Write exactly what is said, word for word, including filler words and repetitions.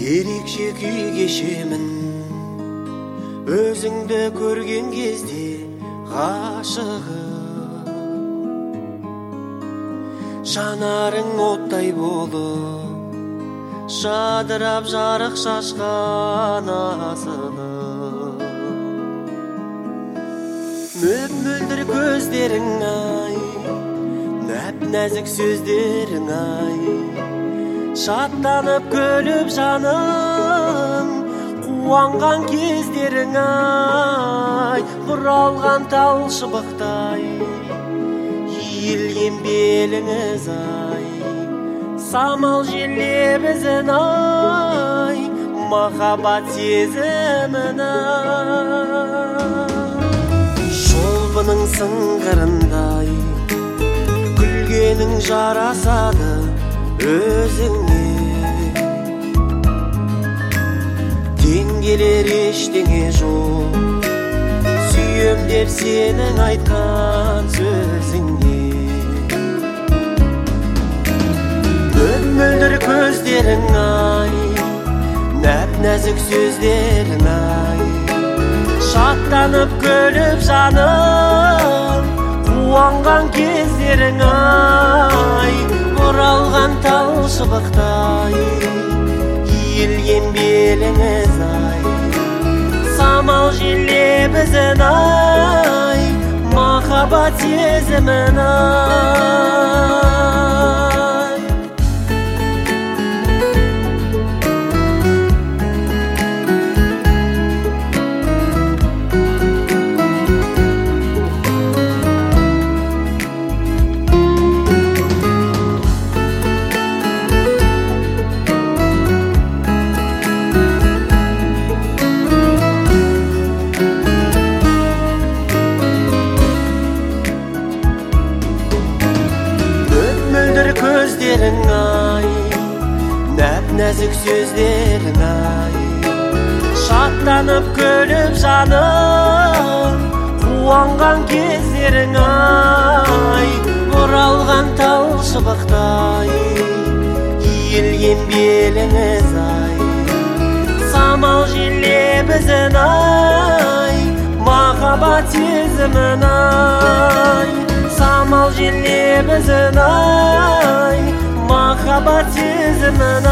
ерекше күй кешемін өзіңді көрген кезде ғашығым, жанарың оттай болып жадырап жарық шашқан асылым. Мөп-мөлдір көздерің ай, нәп-нәзік сөздерің ай, шаттанып күліп жаным қуанған кездерің ай, бұралған тал шыбықтай иілген беліңіз ай, самал жел лебізін ай, махаббат сезімін ай. Шолпының сыңғырындай күлгенің жарасады өзіңе, тең келер ештеңе жоқ сүйем деп сенің айтқан сөзіңе. Мөп-мөлдір көздерің ай, нәп-нәзік сөздерің ай, шаттанып күліп жаным қуанған кездерің ай, бұралған тал шыбықтай иілген беліңіз ай, самал жел лебізін ай, махаббат сезімін ай. Көздерің ай, нәп-нәзік сөздерің ай, шаттанып күліп жаным қуанған кездерің ай, бұралған тал шыбықтай иілген беліңіз ай, самал жел лебізін ай, махаббат сезімін ай, самал жел лебізін ай, махаббат сезімін